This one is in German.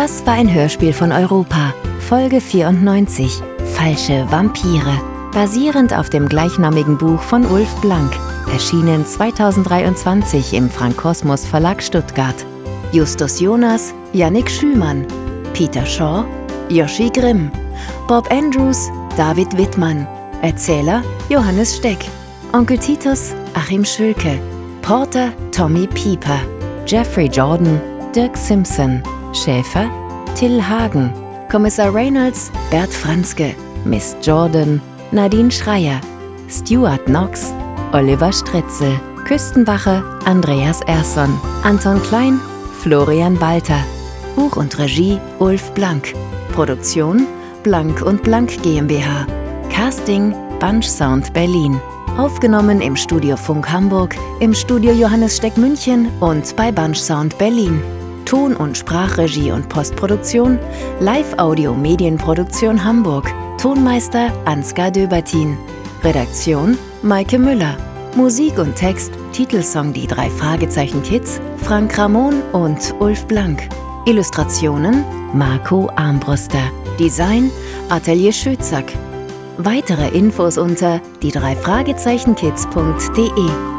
Das war ein Hörspiel von Europa, Folge 94, Falsche Vampire, basierend auf dem gleichnamigen Buch von Ulf Blank, erschienen 2023 im Frank-Kosmos Verlag Stuttgart. Justus Jonas, Yannick Schümann, Peter Shaw, Joshi Grimm, Bob Andrews, David Wittmann, Erzähler Johannes Steck, Onkel Titus, Achim Schülke, Porter Tommy Pieper, Jeffrey Jordan, Dirk Simpson, Schäfer Till Hagen, Kommissar Reynolds Bert Franzke, Miss Jordan Nadine Schreier, Stuart Knox, Oliver Stritzel, Küstenwache Andreas Erson, Anton Klein, Florian Walter, Buch und Regie Ulf Blank, Produktion Blank & Blank GmbH, Casting Bunch Sound Berlin, aufgenommen im Studio Funk Hamburg, im Studio Johannes Steck München und bei Bunch Sound Berlin. Ton- und Sprachregie und Postproduktion Live-Audio-Medienproduktion Hamburg, Tonmeister Ansgar Döbertin, Redaktion Maike Müller, Musik und Text, Titelsong Die 3 Fragezeichen Kids, Frank Ramon und Ulf Blank, Illustrationen Marco Armbruster, Design Atelier Schützack. Weitere Infos unter die3fragezeichen-kids.de.